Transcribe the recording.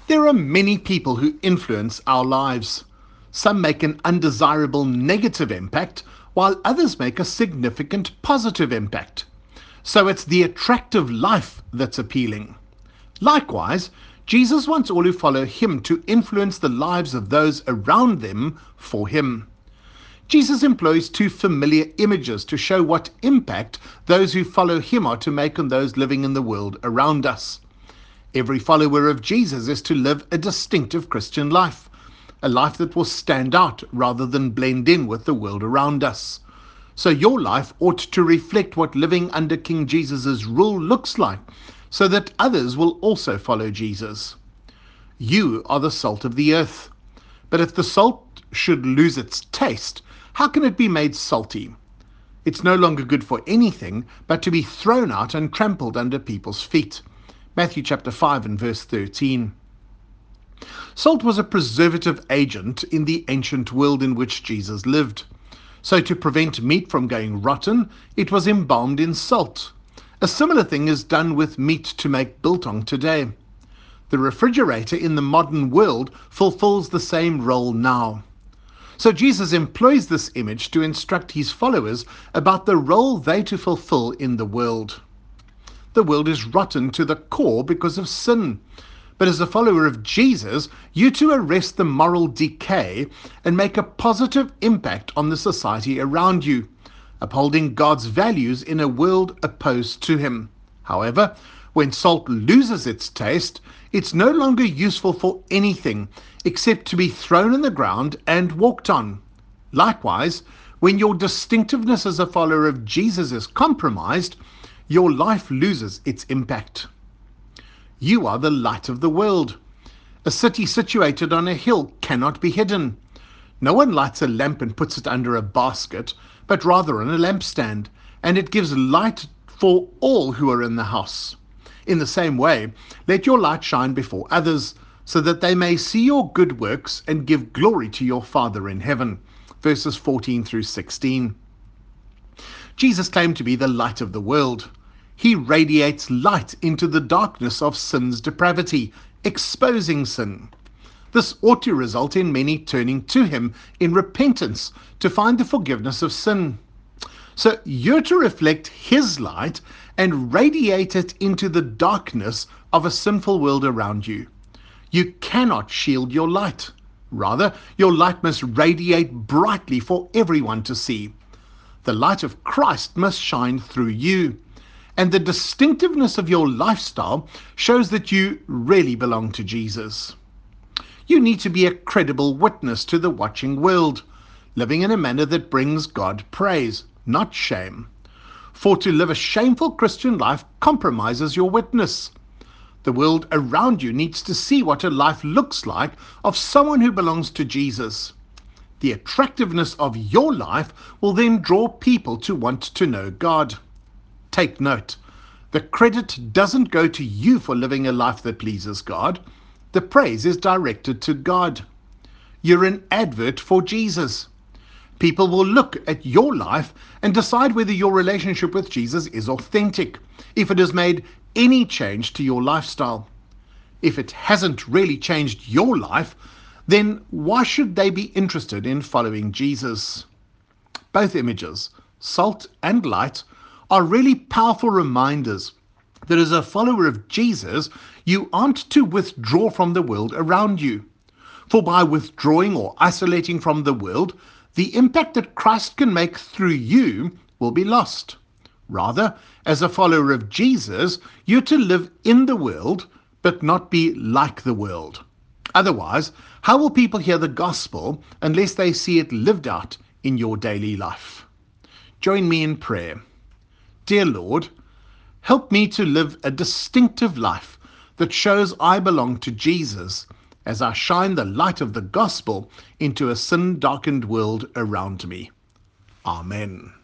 There are many people who influence our lives. Some make an undesirable negative impact, while others make a significant positive impact. So it's the attractive life that's appealing. Likewise, Jesus wants all who follow him to influence the lives of those around them for him. Jesus employs two familiar images to show what impact those who follow him are to make on those living in the world around us. Every follower of Jesus is to live a distinctive Christian life, a life that will stand out rather than blend in with the world around us. So your life ought to reflect what living under King Jesus' rule looks like, so that others will also follow Jesus. You are the salt of the earth. But if the salt should lose its taste, how can it be made salty? It's no longer good for anything but to be thrown out and trampled under people's feet. Matthew chapter 5 and verse 13. Salt was a preservative agent in the ancient world in which Jesus lived. So to prevent meat from going rotten, it was embalmed in salt. A similar thing is done with meat to make biltong today. The refrigerator in the modern world fulfills the same role now. So Jesus employs this image to instruct his followers about the role they to fulfill in the world. The world is rotten to the core because of sin. But as a follower of Jesus, you too arrest the moral decay and make a positive impact on the society around you, upholding God's values in a world opposed to him. However, when salt loses its taste, it's no longer useful for anything except to be thrown in the ground and walked on. Likewise, when your distinctiveness as a follower of Jesus is compromised, your life loses its impact. You are the light of the world. A city situated on a hill cannot be hidden. No one lights a lamp and puts it under a basket, but rather on a lampstand, and it gives light for all who are in the house. In the same way, let your light shine before others, so that they may see your good works and give glory to your Father in heaven. Verses 14 through 16. Jesus claimed to be the light of the world. He radiates light into the darkness of sin's depravity, exposing sin. This ought to result in many turning to him in repentance to find the forgiveness of sin. So you're to reflect his light and radiate it into the darkness of a sinful world around you. You cannot shield your light. Rather, your light must radiate brightly for everyone to see. The light of Christ must shine through you. And the distinctiveness of your lifestyle shows that you really belong to Jesus. You need to be a credible witness to the watching world, living in a manner that brings God praise, not shame. For to live a shameful Christian life compromises your witness. The world around you needs to see what a life looks like of someone who belongs to Jesus. The attractiveness of your life will then draw people to want to know God. Take note, the credit doesn't go to you for living a life that pleases God. The praise is directed to God. You're an advert for Jesus. People will look at your life and decide whether your relationship with Jesus is authentic, if it has made any change to your lifestyle. If it hasn't really changed your life, then why should they be interested in following Jesus? Both images, salt and light, are really powerful reminders that as a follower of Jesus, you aren't to withdraw from the world around you. For by withdrawing or isolating from the world, the impact that Christ can make through you will be lost. Rather, as a follower of Jesus, you're to live in the world, but not be like the world. Otherwise, how will people hear the gospel unless they see it lived out in your daily life? Join me in prayer. Dear Lord, help me to live a distinctive life that shows I belong to Jesus as I shine the light of the gospel into a sin-darkened world around me. Amen.